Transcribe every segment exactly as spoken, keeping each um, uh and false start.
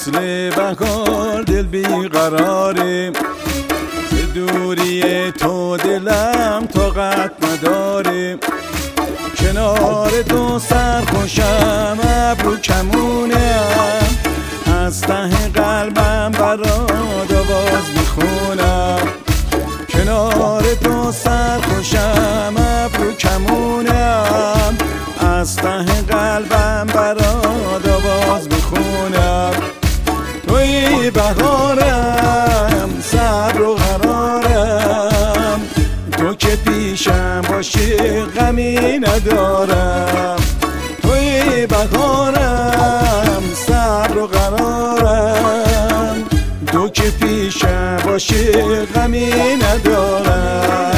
فصل بهار دل بیقراره، ز دوری تو دلم طاقت نداره. کنار تو سرخوشم ابرو کمونم، از ته قلبم برات آواز میخونم. کنار تو سرخوشم ابرو کمونم، از ته قلبم برات آواز میخونم. توی بهارم صبر و قرارم، تو که پیشم باشی غمی ندارم. توی بهارم صبر و قرارم، تو که پیشم باشی غمی ندارم.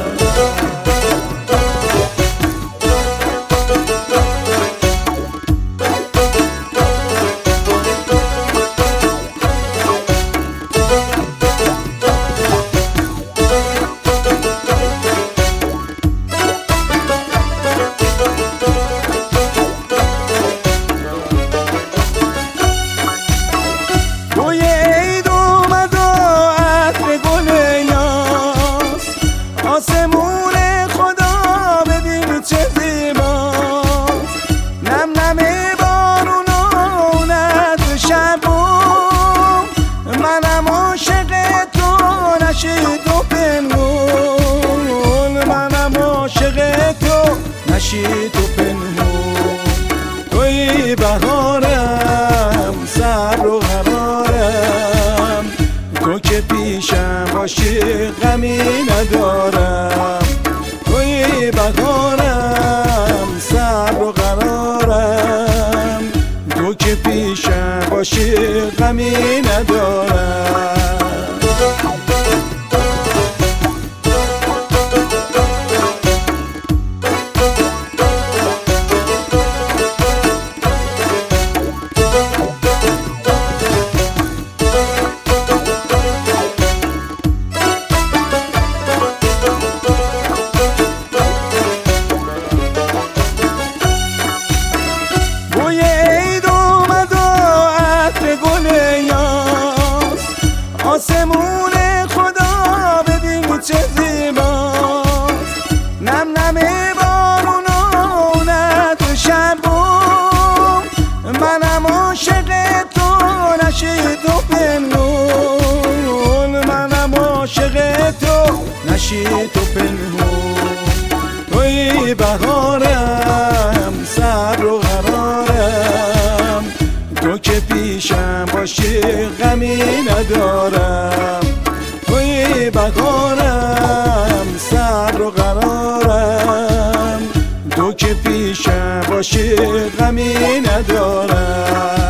آسمون خدا ببین چه زیباست، نم نم بارون و ند شبم. منم عاشق تو نشید و پنهون، منم عاشق تو نشید و پنهون. توی بهارم صبر و قرارم، تو که پیشم باشی غمی ندارم. توی بهارم صبر و قرارم، تو که پیشم باشی غمی ندارم. آسمون خدا ببین چه زیباست، نم نم بارون و ند شبم. منم عاشق تو نشید و پنهون، منم عاشق تو نشید و پنهون. توی بهارم صبر و قرارم، تو که پیشم باشی غمی ندارم. توی بهارم صبر و قرارم، تو که پیشم باشی غمی ندارم.